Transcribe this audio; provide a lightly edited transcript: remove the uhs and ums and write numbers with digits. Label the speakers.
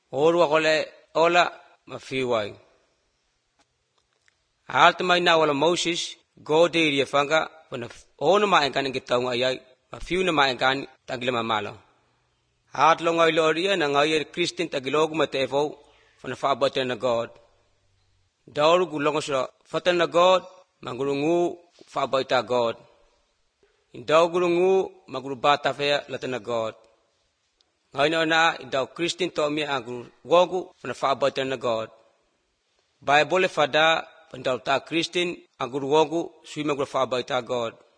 Speaker 1: Oru akole ola mafiwai. Altmai na wala Moses gode ria fanga wana ona ma engkan kita ngayai mafiu na ma engkan tagila mamalo. Atlo ngai loria na ngai Christian tagilog matevo wana faabata na God. Dauru gulong sa fatan na God magurungu faabata God. Indaw gurungu magurubata fea latana God. Ngayon na indaw Christian to mi aguru wogu wana faabata na God. Bible fada indaw ta Christian aguru wogu sui maguru faabata God.